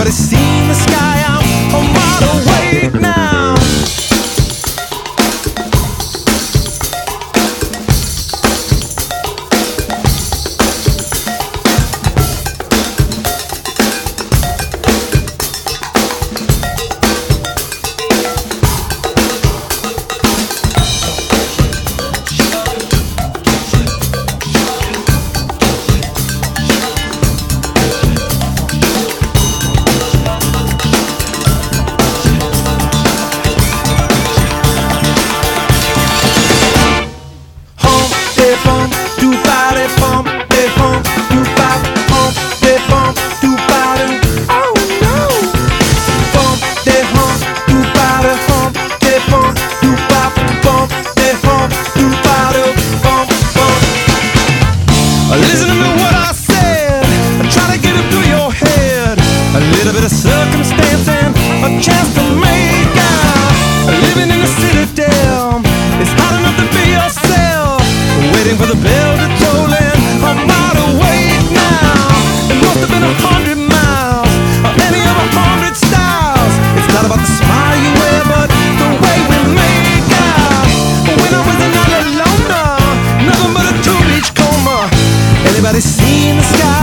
Anybody seen the sky? I'm wide awake now. Listen to me what I said, try to get it through your head. A little bit of circumstance and a chance to make out. Living in the citadel, it's hard enough to be yourself. Waiting for the bell to toll and I'm wide awake now. It must have been 100 miles, or any of 100 styles. It's not about the smile you wear, but the way we make out. When I was an all alone, nothing but a two-beach coma. Anybody seen the sky?